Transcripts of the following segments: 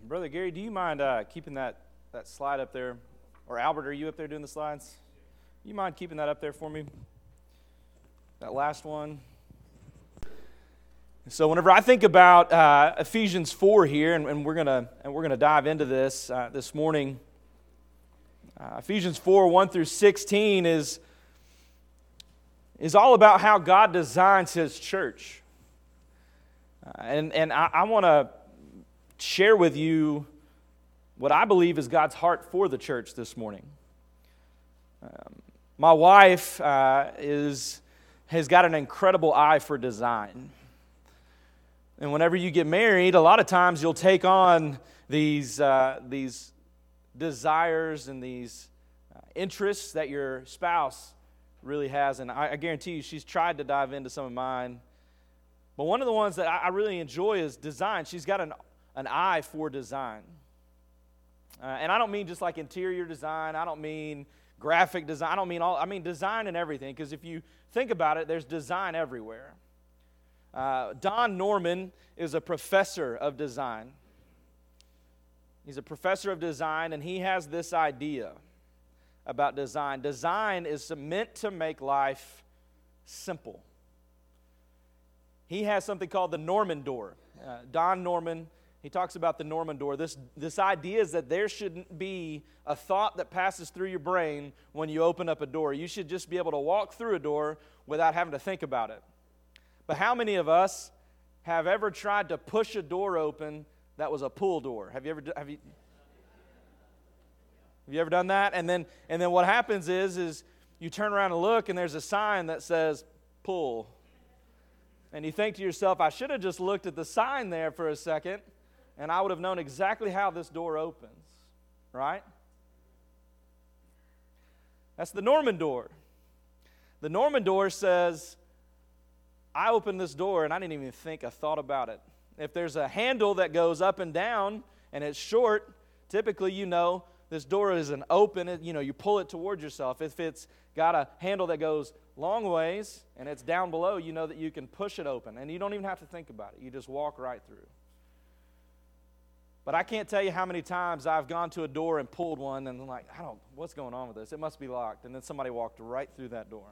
Brother Gary, do you mind keeping that slide up there? Or Albert, are you up there doing the slides? You mind keeping that up there for me? That last one. So whenever I think about Ephesians 4 here, and we're gonna dive into this this morning. Ephesians 4, 1 through 16 is all about how God designs His church. And I want to share with you what I believe is God's heart for the church this morning. My wife has got an incredible eye for design. And whenever you get married, a lot of times you'll take on these desires and these interests that your spouse really has. And I guarantee you she's tried to dive into some of mine. But one of the ones that I really enjoy is design. She's got an eye for design. And I don't mean just like interior design. I don't mean graphic design. I mean design and everything. Because if you think about it, there's design everywhere. Don Norman is a professor of design. He's a professor of design, and he has this idea about design. Design is meant to make life simple. He has something called the Norman door. Don Norman, he talks about the Norman door. This idea is that there shouldn't be a thought that passes through your brain when you open up a door. You should just be able to walk through a door without having to think about it. But how many of us have ever tried to push a door open that was a pull door? Have you ever done that? And then what happens is you turn around and look, and there's a sign that says pull. And you think to yourself, I should have just looked at the sign there for a second, and I would have known exactly how this door opens, right? That's the Norman door. The Norman door says, I opened this door and I didn't even think a thought about it. If there's a handle that goes up and down and it's short, typically you know this door isn't open. You pull it towards yourself. If it's got a handle that goes long ways and it's down below, you know that you can push it open. And you don't even have to think about it. You just walk right through. But I can't tell you how many times I've gone to a door and pulled one and I'm like, what's going on with this? It must be locked. And then somebody walked right through that door.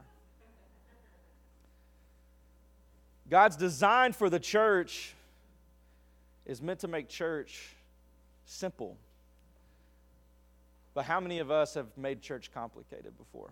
God's design for the church is meant to make church simple. But how many of us have made church complicated before?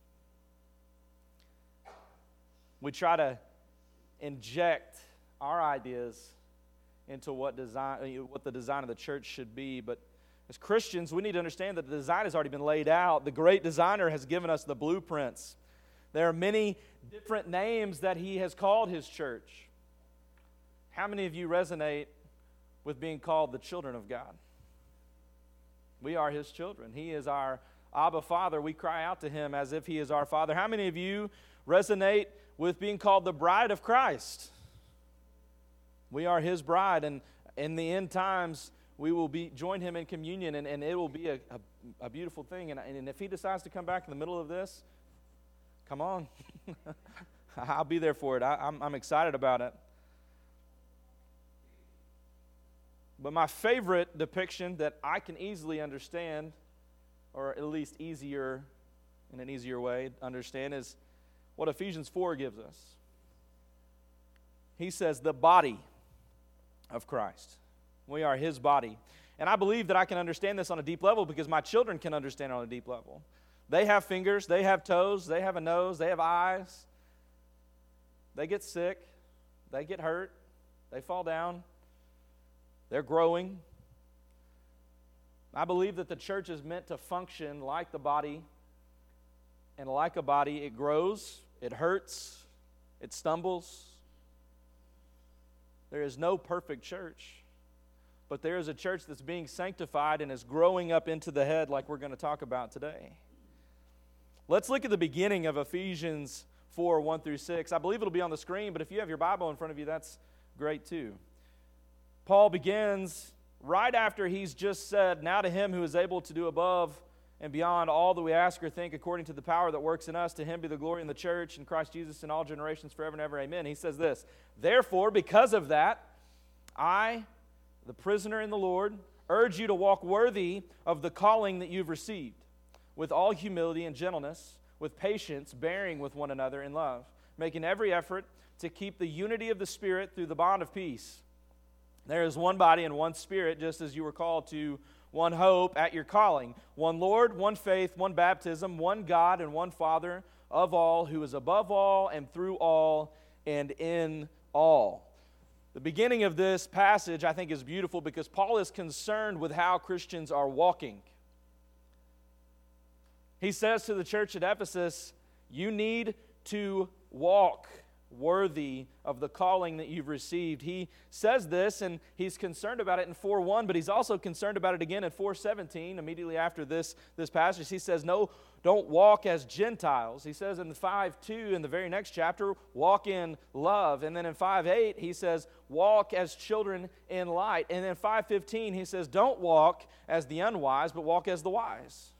We try to inject our ideas into what the design of the church should be. But as Christians, we need to understand that the design has already been laid out. The great designer has given us the blueprints. There are many different names that he has called his church. How many of you resonate with being called the children of God? We are his children. He is our Abba Father. We cry out to him as if he is our Father. How many of you resonate with being called the bride of Christ? We are his bride, and in the end times, we will join him in communion, and it will be a beautiful thing. And if he decides to come back in the middle of this, come on. I'll be there for it. I'm excited about it. But my favorite depiction that I can easily understand, or at least in an easier way understand, is what Ephesians 4 gives us. He says, the body of Christ. We are his body. And I believe that I can understand this on a deep level because my children can understand it on a deep level. They have fingers, they have toes, they have a nose, they have eyes. They get sick, they get hurt, they fall down, they're growing. I believe that the church is meant to function like the body, and like a body, it grows, it hurts, it stumbles. There is no perfect church, but there is a church that's being sanctified and is growing up into the head like we're going to talk about today. Let's look at the beginning of Ephesians 4, 1 through 6. I believe it'll be on the screen, but if you have your Bible in front of you, that's great too. Paul begins right after he's just said, now to him who is able to do above and beyond all that we ask or think according to the power that works in us, to him be the glory in the church and Christ Jesus in all generations forever and ever. Amen. He says this, therefore, because of that, I, the prisoner in the Lord, urge you to walk worthy of the calling that you've received, with all humility and gentleness, with patience, bearing with one another in love, making every effort to keep the unity of the Spirit through the bond of peace. There is one body and one Spirit, just as you were called to one hope at your calling, one Lord, one faith, one baptism, one God and one Father of all, who is above all and through all and in all. The beginning of this passage, I think, is beautiful because Paul is concerned with how Christians are walking. He says to the church at Ephesus, you need to walk worthy of the calling that you've received. He says this, and he's concerned about it in 4:1, but he's also concerned about it again in 4:17, immediately after this passage. He says, no, don't walk as Gentiles. He says in 5:2, in the very next chapter, walk in love. And then in 5:8, he says, walk as children in light. And then 5:15, he says, don't walk as the unwise, but walk as the wise.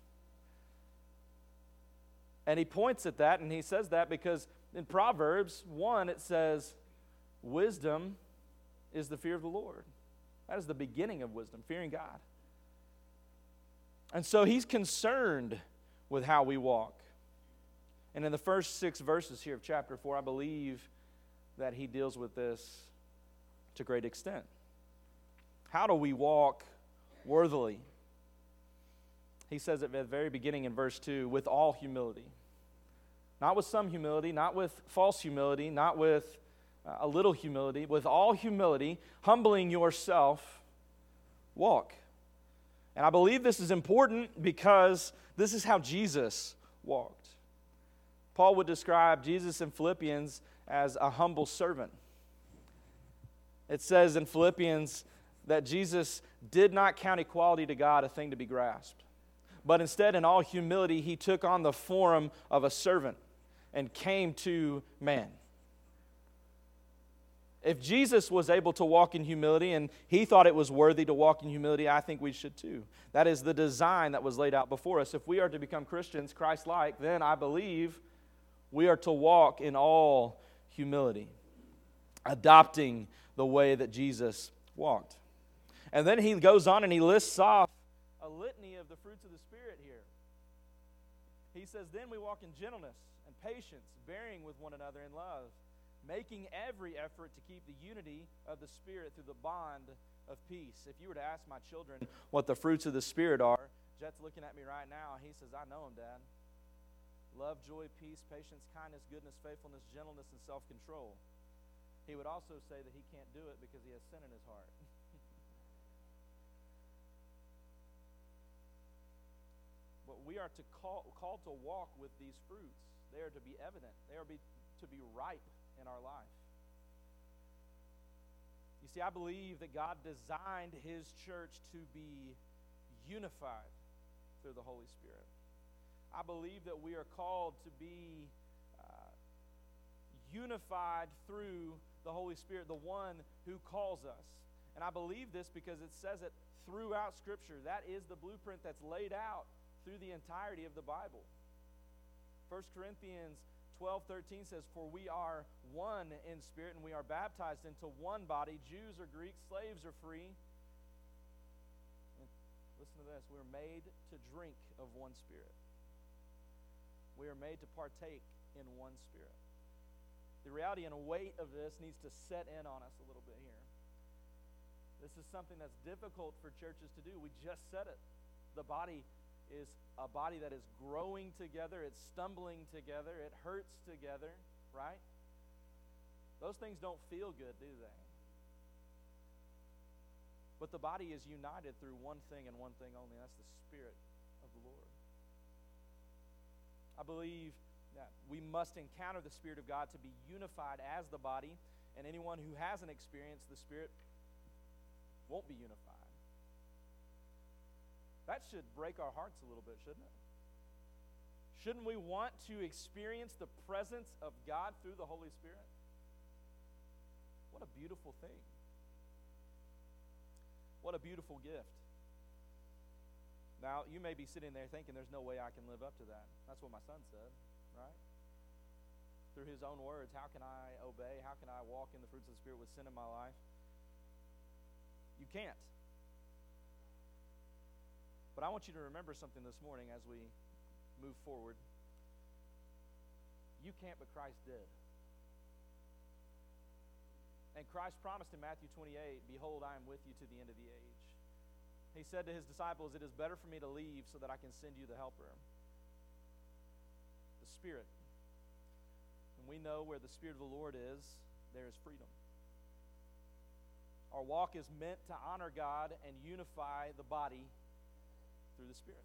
And he points at that, and he says that because in Proverbs 1, it says, wisdom is the fear of the Lord. That is the beginning of wisdom, fearing God. And so he's concerned with how we walk. And in the first 6 verses here of chapter 4, I believe that he deals with this to great extent. How do we walk worthily? He says at the very beginning in verse 2, with all humility. Not with some humility, not with false humility, not with a little humility. With all humility, humbling yourself, walk. And I believe this is important because this is how Jesus walked. Paul would describe Jesus in Philippians as a humble servant. It says in Philippians that Jesus did not count equality to God a thing to be grasped, but instead in all humility he took on the form of a servant and came to man. If Jesus was able to walk in humility and he thought it was worthy to walk in humility, I think we should too. That is the design that was laid out before us. If we are to become Christians, Christ-like, then I believe we are to walk in all humility, adopting the way that Jesus walked. And then he goes on and he lists off a litany of the fruits of the Spirit here. He says, then we walk in gentleness and patience, bearing with one another in love, making every effort to keep the unity of the Spirit through the bond of peace. If you were to ask my children what the fruits of the Spirit are, Jet's looking at me right now. He says, I know them, Dad. Love, joy, peace, patience, kindness, goodness, faithfulness, gentleness, and self-control. He would also say that he can't do it because he has sin in his heart. But we are called to walk with these fruits. They are to be evident. They are to be ripe in our life. You see, I believe that God designed his church to be unified through the Holy Spirit. I believe that we are called to be unified through the Holy Spirit, the one who calls us. And I believe this because it says it throughout Scripture. That is the blueprint that's laid out through the entirety of the Bible. 1 Corinthians 12:13 says, for we are one in spirit, and we are baptized into one body, Jews or Greeks, slaves or free. And listen to this, we are made to drink of one Spirit. We are made to partake in one Spirit. The reality and weight of this needs to set in on us a little bit here. This is something that's difficult for churches to do. We just said it. The body is a body that is growing together, it's stumbling together, it hurts together, right? Those things don't feel good, do they? But the body is united through one thing and one thing only, and that's the Spirit of the Lord. I believe that we must encounter the Spirit of God to be unified as the body, and anyone who hasn't experienced the Spirit won't be unified. That should break our hearts a little bit, shouldn't it? Shouldn't we want to experience the presence of God through the Holy Spirit? What a beautiful thing. What a beautiful gift. Now, you may be sitting there thinking there's no way I can live up to that. That's what my son said, right? Through his own words, how can I obey? How can I walk in the fruits of the Spirit with sin in my life? You can't. But I want you to remember something this morning as we move forward. You can't, but Christ did. And Christ promised in Matthew 28, "Behold, I am with you to the end of the age." He said to his disciples, "It is better for me to leave so that I can send you the Helper, the Spirit." And we know where the Spirit of the Lord is, there is freedom. Our walk is meant to honor God and unify the body through the Spirit.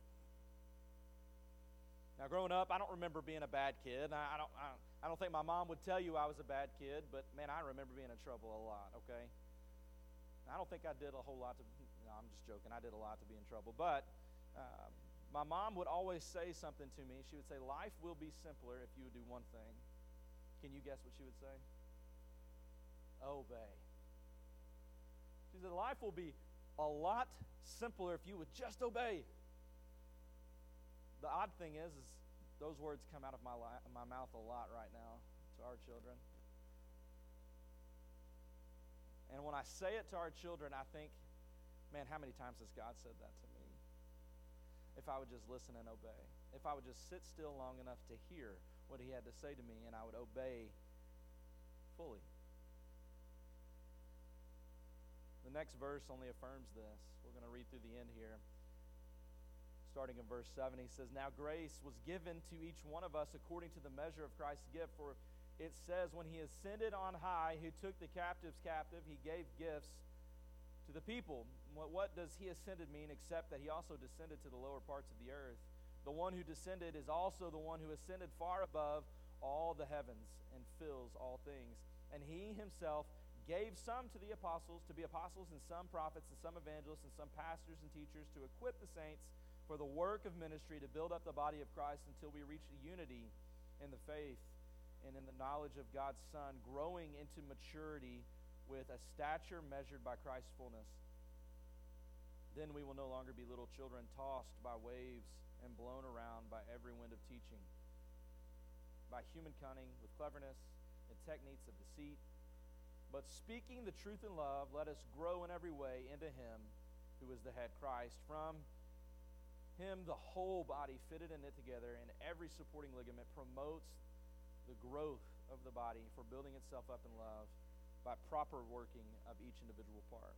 Now, growing up, I don't remember being a bad kid. I don't think my mom would tell you I was a bad kid, but man, I remember being in trouble a lot, okay? I don't think I did a whole lot to, no, I'm just joking. I did a lot to be in trouble. But my mom would always say something to me. She would say, "Life will be simpler if you would do one thing." Can you guess what she would say? Obey. She said, "Life will be a lot simpler if you would just obey." The odd thing is those words come out of my mouth a lot right now to our children. And when I say it to our children, I think, man, how many times has God said that to me? If I would just listen and obey. If I would just sit still long enough to hear what he had to say to me, and I would obey fully. The next verse only affirms this. We're going to read through the end here. Starting in verse 7, he says, "Now grace was given to each one of us according to the measure of Christ's gift. For it says, when he ascended on high, who took the captives captive, he gave gifts to the people." What does he ascended mean except that he also descended to the lower parts of the earth? The one who descended is also the one who ascended far above all the heavens and fills all things. And he himself gave some to the apostles, to be apostles, and some prophets, and some evangelists, and some pastors and teachers, to equip the saints for the work of ministry, to build up the body of Christ until we reach the unity in the faith and in the knowledge of God's Son, growing into maturity with a stature measured by Christ's fullness. Then we will no longer be little children tossed by waves and blown around by every wind of teaching, by human cunning, with cleverness and techniques of deceit. But speaking the truth in love, let us grow in every way into him who is the head, Christ. From him the whole body, fitted and knit together, and every supporting ligament promotes the growth of the body for building itself up in love by proper working of each individual part.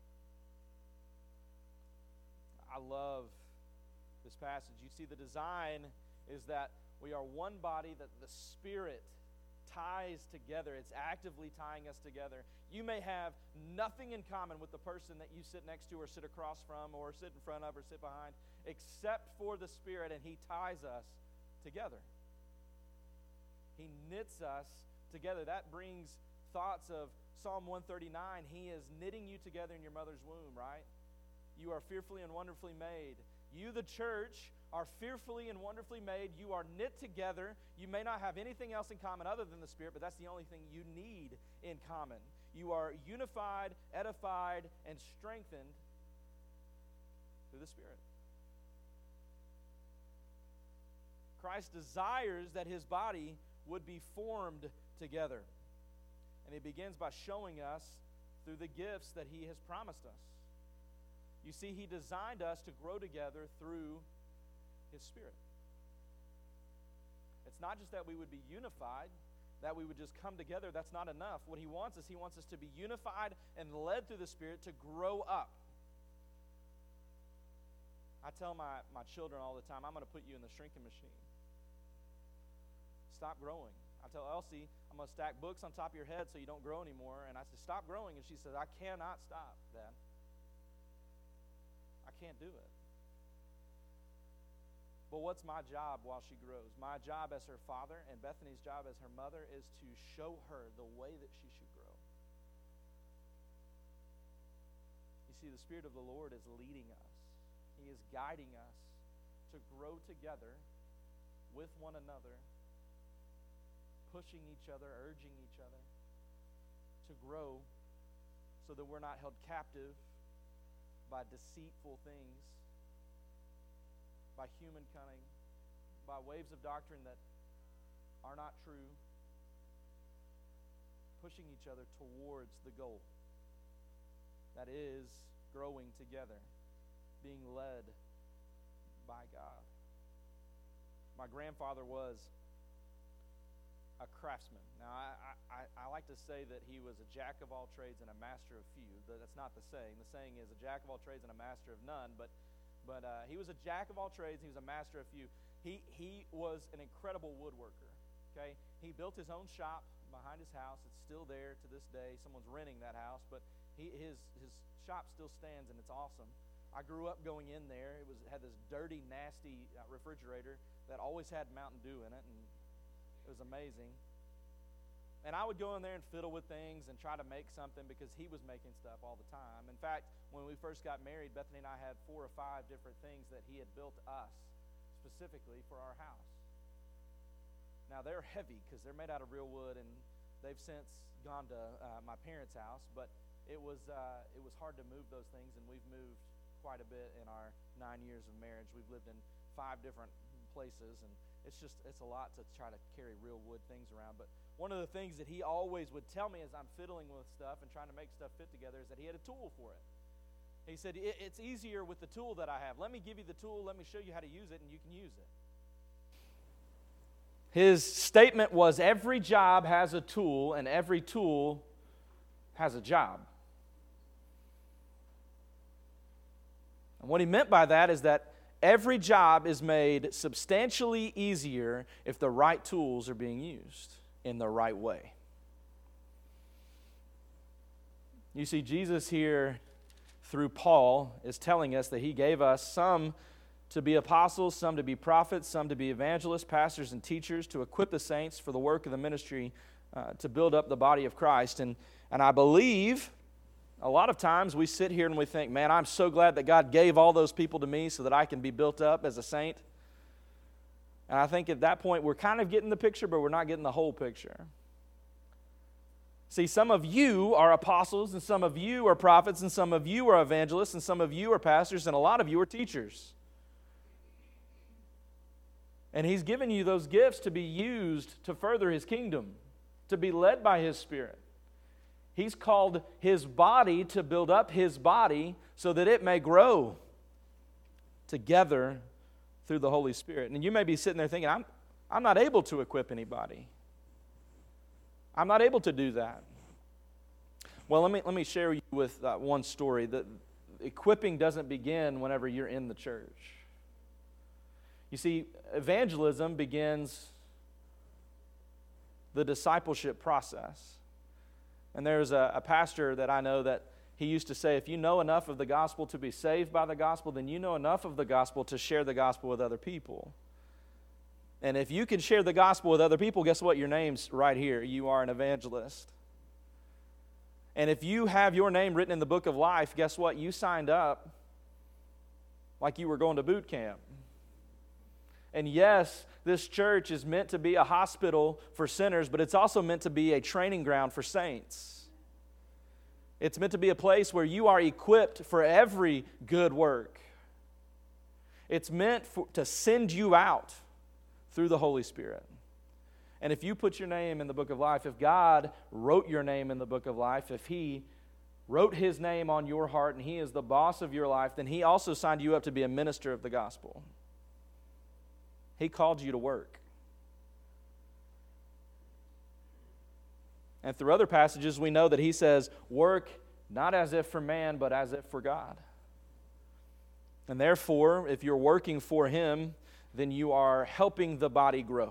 I love this passage. You see, the design is that we are one body, that the Spirit ties together. It's actively tying us together. You may have nothing in common with the person that you sit next to or sit across from or sit in front of or sit behind, except for the Spirit, and he ties us together. He knits us together. That brings thoughts of Psalm 139. He is knitting you together in your mother's womb, right? You are fearfully and wonderfully made. You, the church, are fearfully and wonderfully made. You are knit together. You may not have anything else in common other than the Spirit, but that's the only thing you need in common. You are unified, edified, and strengthened through the Spirit. Christ desires that his body would be formed together. And he begins by showing us through the gifts that he has promised us. You see, he designed us to grow together through his Spirit. It's not just that we would be unified, that we would just come together. That's not enough. What he wants us to be unified and led through the Spirit to grow up. I tell my children all the time, I'm going to put you in the shrinking machine. Stop growing. I tell Elsie, I'm going to stack books on top of your head so you don't grow anymore. And I say, stop growing. And she says, I cannot stop, Dad. I can't do it. But what's my job while she grows? My job as her father and Bethany's job as her mother is to show her the way that she should grow. You see, the Spirit of the Lord is leading us. He is guiding us to grow together with one another, pushing each other, urging each other to grow so that we're not held captive by deceitful things, by human cunning, by waves of doctrine that are not true, pushing each other towards the goal that is growing together, being led by God. My grandfather was a craftsman. Now, I like to say that he was a jack of all trades and a master of few. That's not the saying. The saying is a jack of all trades and a master of none. But he was a jack of all trades. He was a master of few. He was an incredible woodworker. Okay, he built his own shop behind his house. It's still there to this day. Someone's renting that house, but his shop still stands, and it's awesome. I grew up going in there. It had this dirty, nasty refrigerator that always had Mountain Dew in it, and it was amazing. And I would go in there and fiddle with things and try to make something because he was making stuff all the time. In fact, when we first got married, Bethany and I had 4 or 5 different things that he had built us specifically for our house. Now, they're heavy because they're made out of real wood, and they've since gone to my parents' house. But it was hard to move those things, and we've moved quite a bit in our 9 years of marriage. We've lived in 5 different places, and it's a lot to try to carry real wood things around. But one of the things that he always would tell me as I'm fiddling with stuff and trying to make stuff fit together is that he had a tool for it. He said, it's easier with the tool that I have. Let me give you the tool, let me show you how to use it, and you can use it. His statement was, every job has a tool, and every tool has a job. And what he meant by that is that every job is made substantially easier if the right tools are being used in the right way. You see, Jesus here, through Paul, is telling us that he gave us some to be apostles, some to be prophets, some to be evangelists, pastors, and teachers, to equip the saints for the work of the ministry, to build up the body of Christ. And I believe a lot of times we sit here and we think, man, I'm so glad that God gave all those people to me so that I can be built up as a saint. And I think at that point we're kind of getting the picture, but we're not getting the whole picture. See, some of you are apostles, and some of you are prophets, and some of you are evangelists, and some of you are pastors, and a lot of you are teachers. And he's given you those gifts to be used to further his kingdom, to be led by his Spirit. He's called his body to build up his body so that it may grow together through the Holy Spirit. And you may be sitting there thinking, I'm not able to equip anybody. I'm not able to do that. Well, let me share you with one story. That equipping doesn't begin whenever you're in the church. You see, evangelism begins the discipleship process. And there's a pastor that I know that he used to say, if you know enough of the gospel to be saved by the gospel, then you know enough of the gospel to share the gospel with other people. And if you can share the gospel with other people, guess what? Your name's right here. You are an evangelist. And if you have your name written in the book of life, guess what? You signed up like you were going to boot camp. And yes, this church is meant to be a hospital for sinners, but it's also meant to be a training ground for saints. It's meant to be a place where you are equipped for every good work. It's meant to send you out through the Holy Spirit. And if you put your name in the book of life, if God wrote your name in the book of life, if he wrote his name on your heart and he is the boss of your life, then he also signed you up to be a minister of the gospel. He called you to work. And through other passages, we know that he says, work not as if for man, but as if for God. And therefore, if you're working for him, then you are helping the body grow.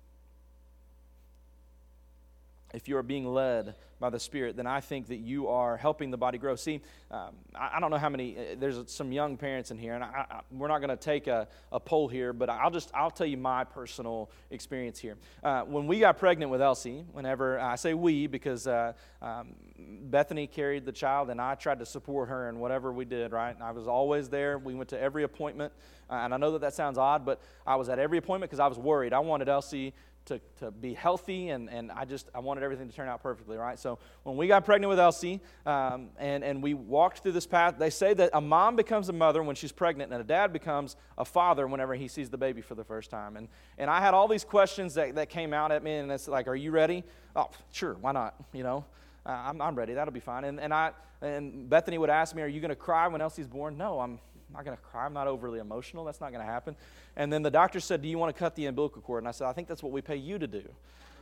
If you are being led by the Spirit, then I think that you are helping the body grow. See, I don't know how many, there's some young parents in here, and we're not going to take a poll here, but I'll tell you my personal experience here. When we got pregnant with Elsie, whenever, I say we because Bethany carried the child, and I tried to support her in whatever we did, right? And I was always there. We went to every appointment, and I know that sounds odd, but I was at every appointment because I was worried. I wanted Elsie to be healthy, and I wanted everything to turn out perfectly, right? So when we got pregnant with Elsie, and we walked through this path, they say that a mom becomes a mother when she's pregnant, and a dad becomes a father whenever he sees the baby for the first time. And I had all these questions that came out at me, and it's like, are you ready? Oh, sure, why not, you know? I'm ready. That'll be fine. And Bethany would ask me, are you going to cry when Elsie's born? No, I'm not going to cry. I'm not overly emotional. That's not going to happen. And then the doctor said, do you want to cut the umbilical cord? And I said, I think that's what we pay you to do.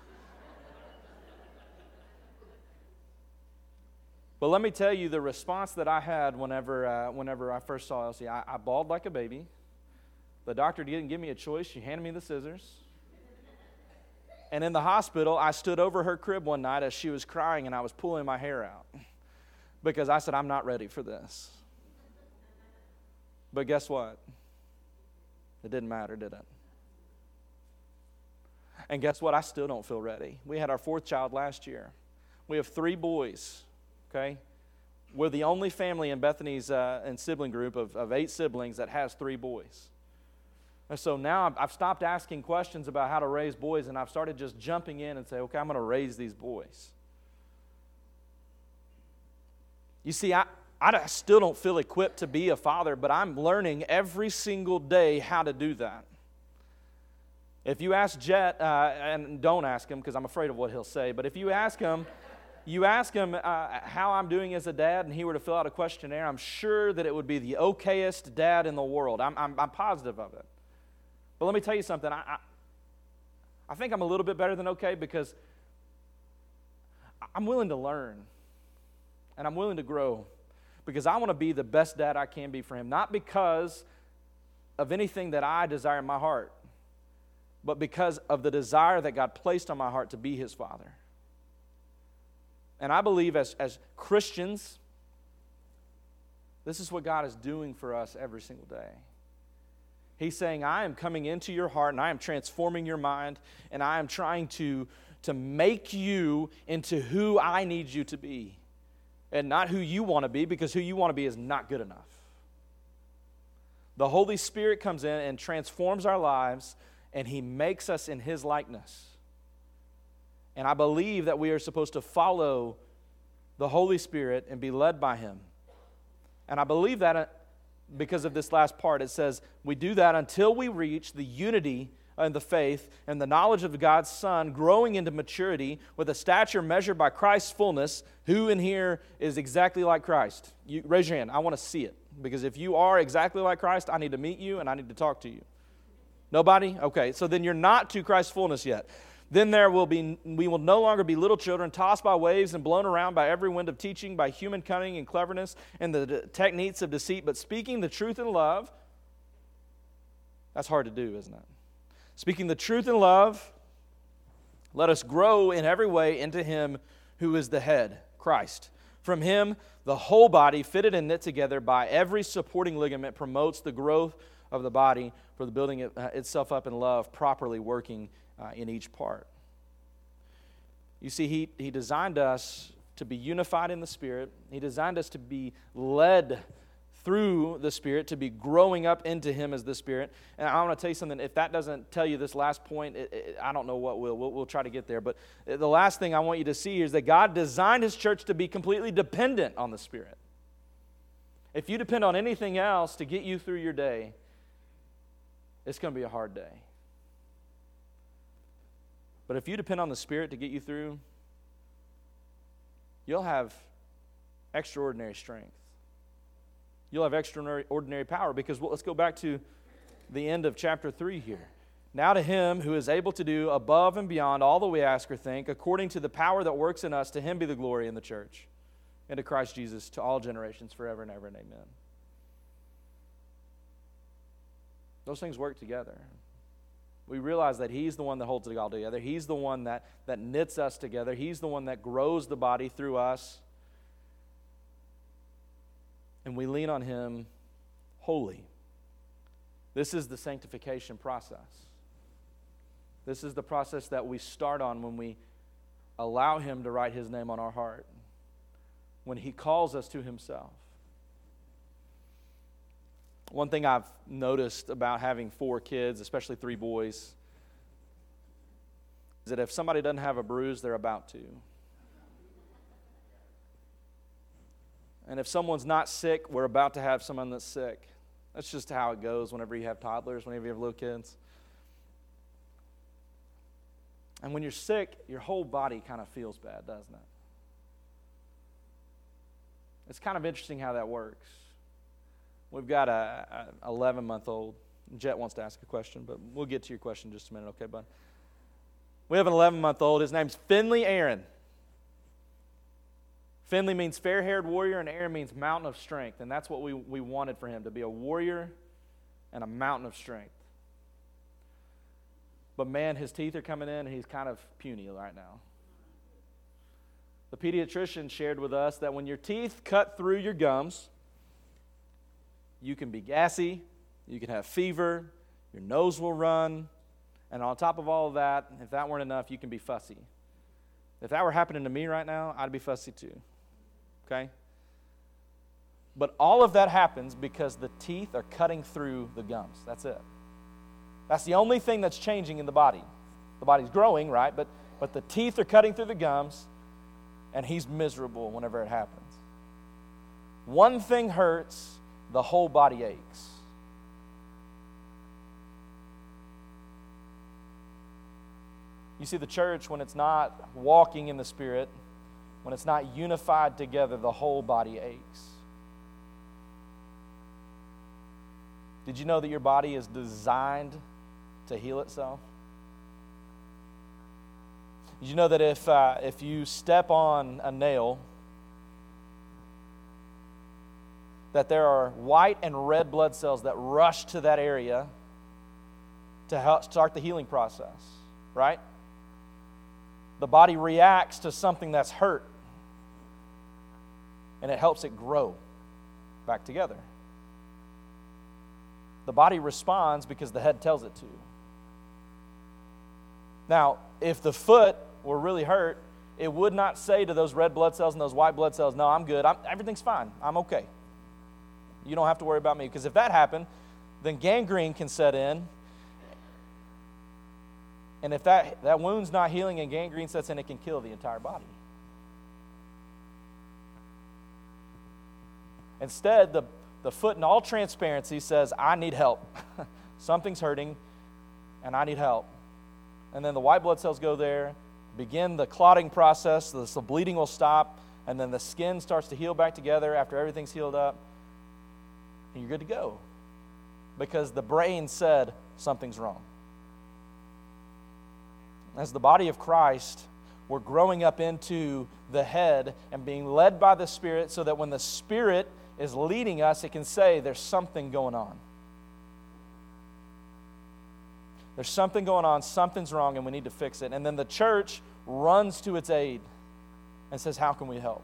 But let me tell you the response that I had whenever I first saw Elsie. I bawled like a baby. The doctor didn't give me a choice. She handed me the scissors. And in the hospital, I stood over her crib one night as she was crying, and I was pulling my hair out because I said, I'm not ready for this. But guess what? It didn't matter, did it? And guess what? I still don't feel ready. We had our 4th child last year. We have 3 boys. Okay, we're the only family in Bethany's and sibling group of 8 siblings that has 3 boys. And so now I've stopped asking questions about how to raise boys, and I've started just jumping in and say, okay, I'm going to raise these boys. You see, I still don't feel equipped to be a father, but I'm learning every single day how to do that. If you ask Jet, and don't ask him because I'm afraid of what he'll say, but if you ask him, how I'm doing as a dad, and he were to fill out a questionnaire, I'm sure that it would be the okayest dad in the world. I'm positive of it. But let me tell you something. I think I'm a little bit better than okay because I'm willing to learn, and I'm willing to grow because I want to be the best dad I can be for him, not because of anything that I desire in my heart, but because of the desire that God placed on my heart to be his father. And I believe as Christians, this is what God is doing for us every single day. He's saying, I am coming into your heart, and I am transforming your mind, and I am trying to make you into who I need you to be, and not who you want to be, because who you want to be is not good enough. The Holy Spirit comes in and transforms our lives, and he makes us in his likeness. And I believe that we are supposed to follow the Holy Spirit and be led by him. And I believe that because of this last part. It says, we do that until we reach the unity in the faith and the knowledge of God's Son, growing into maturity with a stature measured by Christ's fullness. Who in here is exactly like Christ? You, raise your hand. I want to see it. Because if you are exactly like Christ, I need to meet you and I need to talk to you. Nobody? Okay, so then you're not to Christ's fullness yet. Then we will no longer be little children, tossed by waves and blown around by every wind of teaching, by human cunning and cleverness and the techniques of deceit, but speaking the truth in love. That's hard to do, isn't it? Speaking the truth in love, let us grow in every way into him who is the head, Christ. From him, the whole body, fitted and knit together by every supporting ligament, promotes the growth of the body for the building itself up in love, properly working in each part. You see, he designed us to be unified in the Spirit. He designed us to be led through the Spirit, to be growing up into him as the Spirit. And I want to tell you something. If that doesn't tell you this last point, I don't know what will. We'll try to get there. But the last thing I want you to see here is that God designed his church to be completely dependent on the Spirit. If you depend on anything else to get you through your day, it's going to be a hard day. But if you depend on the Spirit to get you through, you'll have extraordinary strength. You'll have extraordinary power because let's go back to the end of chapter 3 here. Now to him who is able to do above and beyond all that we ask or think, according to the power that works in us, to him be the glory in the church and to Christ Jesus to all generations forever and ever and amen. Those things work together. We realize that he's the one that holds it all together. He's the one that knits us together. He's the one that grows the body through us. And we lean on him wholly. This is the sanctification process. This is the process that we start on when we allow him to write his name on our heart, when he calls us to himself. One thing I've noticed about having 4 kids, especially 3 boys, is that if somebody doesn't have a bruise, they're about to. And if someone's not sick, we're about to have someone that's sick. That's just how it goes whenever you have toddlers, whenever you have little kids. And when you're sick, your whole body kind of feels bad, doesn't it? It's kind of interesting how that works. We've got a 11-month-old. Jet wants to ask a question, but we'll get to your question in just a minute, okay, bud? We have an 11-month-old. His name's Finley Aaron. Finley means fair-haired warrior, and Aaron means mountain of strength. And that's what we wanted for him, to be a warrior and a mountain of strength. But man, his teeth are coming in, and he's kind of puny right now. The pediatrician shared with us that when your teeth cut through your gums, you can be gassy, you can have fever, your nose will run, and on top of all of that, if that weren't enough, you can be fussy. If that were happening to me right now, I'd be fussy too. Okay? But all of that happens because the teeth are cutting through the gums. That's it. That's the only thing that's changing in the body. The body's growing, right? But the teeth are cutting through the gums, and he's miserable whenever it happens. One thing hurts, the whole body aches. You see, the church, when it's not walking in the Spirit, when it's not unified together, the whole body aches. Did you know that your body is designed to heal itself? Did you know that if you step on a nail, that there are white and red blood cells that rush to that area to help start the healing process, right? The body reacts to something that's hurt, and it helps it grow back together. The body responds because the head tells it to. Now, if the foot were really hurt, it would not say to those red blood cells and those white blood cells, no, I'm good, everything's fine, I'm okay. You don't have to worry about me. Because if that happened, then gangrene can set in. And if that wound's not healing and gangrene sets in, it can kill the entire body. Instead, the foot in all transparency says, I need help. Something's hurting, and I need help. And then the white blood cells go there, begin the clotting process, so the bleeding will stop, and then the skin starts to heal back together after everything's healed up, and you're good to go. Because the brain said something's wrong. As the body of Christ, we're growing up into the head and being led by the Spirit so that when the Spirit is leading us, it can say there's something going on. There's something going on, something's wrong, and we need to fix it. And then the church runs to its aid and says, how can we help?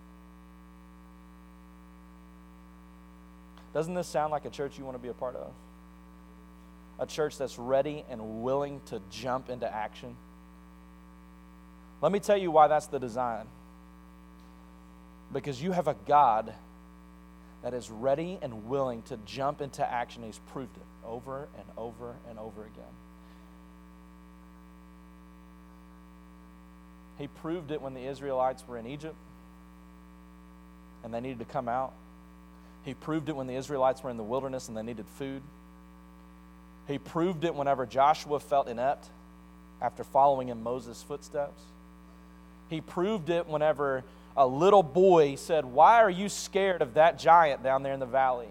Doesn't this sound like a church you want to be a part of? A church that's ready and willing to jump into action? Let me tell you why that's the design. Because you have a God that is ready and willing to jump into action. He's proved it over and over and over again. He proved it when the Israelites were in Egypt and they needed to come out. He proved it when the Israelites were in the wilderness and they needed food. He proved it whenever Joshua felt inept after following in Moses' footsteps. He proved it whenever a little boy said, why are you scared of that giant down there in the valley?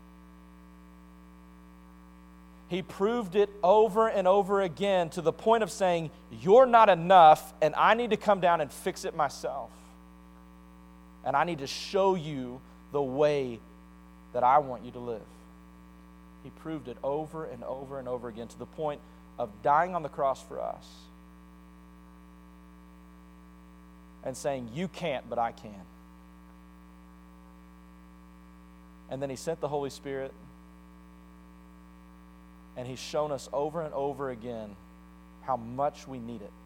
He proved it over and over again to the point of saying, you're not enough and I need to come down and fix it myself. And I need to show you the way that I want you to live. He proved it over and over and over again to the point of dying on the cross for us and saying, you can't, but I can. And then he sent the Holy Spirit, and he's shown us over and over again how much we need it.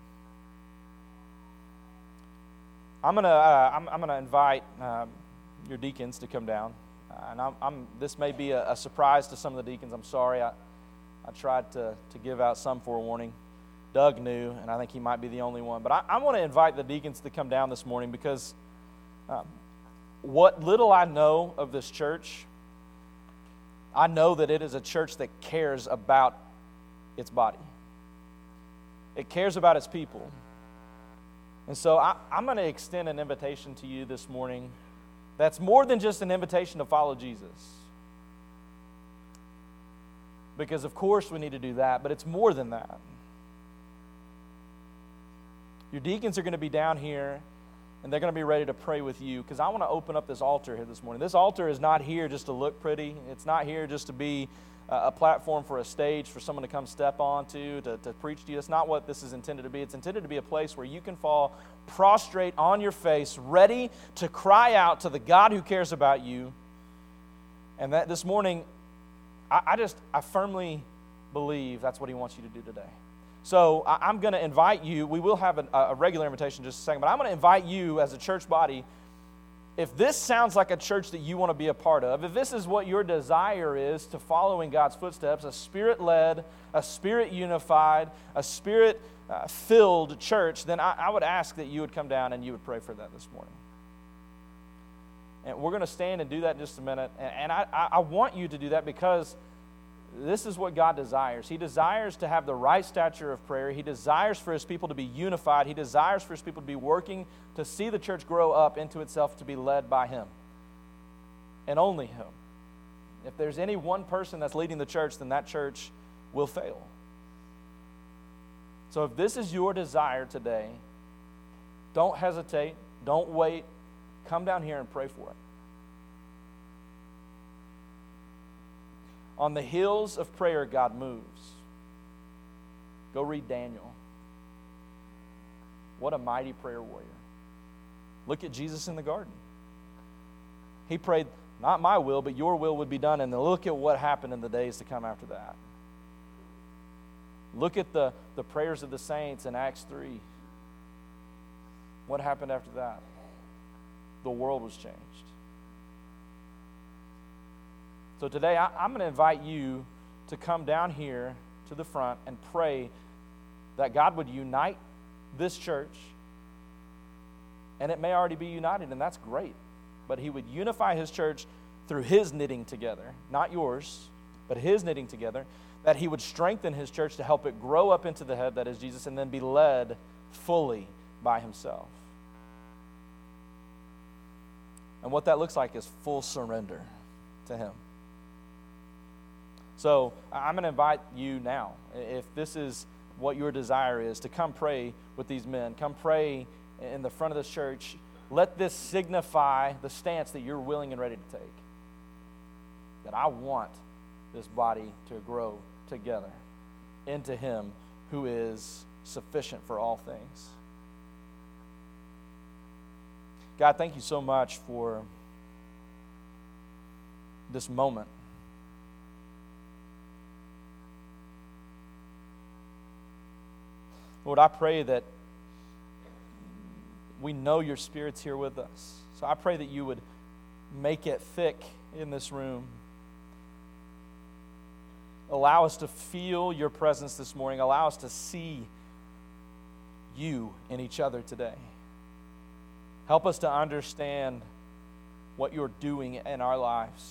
I'm gonna invite your deacons to come down, and this may be a surprise to some of the deacons. I'm sorry. I tried to give out some forewarning. Doug knew, and I think he might be the only one. But I want to invite the deacons to come down this morning because what little I know of this church, I know that it is a church that cares about its body. It cares about its people. And so I'm going to extend an invitation to you this morning that's more than just an invitation to follow Jesus. Because of course we need to do that, but it's more than that. Your deacons are going to be down here, and they're going to be ready to pray with you, because I want to open up this altar here this morning. This altar is not here just to look pretty. It's not here just to be a platform for a stage for someone to come step onto, to preach to you. That's not what this is intended to be. It's intended to be a place where you can fall prostrate on your face, ready to cry out to the God who cares about you. And that this morning, I firmly believe that's what he wants you to do today. So I'm going to invite you. We will have a regular invitation in just a second, but I'm going to invite you as a church body. If this sounds like a church that you want to be a part of, if this is what your desire is to follow in God's footsteps, a Spirit-led, a Spirit-unified, a Spirit-filled church, then I would ask that you would come down and you would pray for that this morning. And we're going to stand and do that in just a minute. And I want you to do that because this is what God desires. He desires to have the right stature of prayer. He desires for his people to be unified. He desires for his people to be working to see the church grow up into itself, to be led by him. And only him. If there's any one person that's leading the church, then that church will fail. So if this is your desire today, don't hesitate. Don't wait. Come down here and pray for it. On the hills of prayer, God moves. Go read Daniel. What a mighty prayer warrior. Look at Jesus in the garden. He prayed, not my will, but your will would be done. And then look at what happened in the days to come after that. Look at the prayers of the saints in Acts 3. What happened after that? The world was changed. So today, I'm going to invite you to come down here to the front and pray that God would unite this church. And it may already be united, and that's great. But he would unify his church through his knitting together, not yours, but his knitting together, that he would strengthen his church to help it grow up into the head that is Jesus, and then be led fully by himself. And what that looks like is full surrender to him. So I'm going to invite you now, if this is what your desire is, to come pray with these men. Come pray in the front of this church. Let this signify the stance that you're willing and ready to take. That I want this body to grow together into him who is sufficient for all things. God, thank you so much for this moment. Lord, I pray that we know your Spirit's here with us. So I pray that you would make it thick in this room. Allow us to feel your presence this morning. Allow us to see you in each other today. Help us to understand what you're doing in our lives.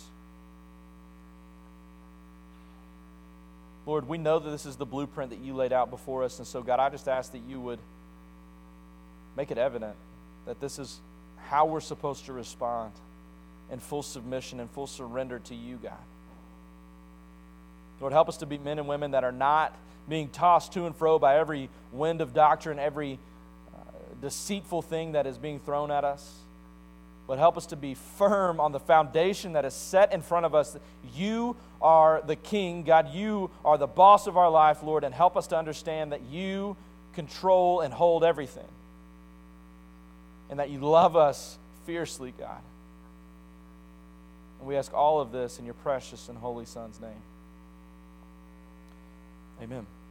Lord, we know that this is the blueprint that you laid out before us. And so, God, I just ask that you would make it evident that this is how we're supposed to respond in full submission and full surrender to you, God. Lord, help us to be men and women that are not being tossed to and fro by every wind of doctrine, every deceitful thing that is being thrown at us. But help us to be firm on the foundation that is set in front of us. You are the King, God. You are the boss of our life, Lord, and help us to understand that you control and hold everything. And that you love us fiercely, God. And we ask all of this in your precious and holy Son's name. Amen.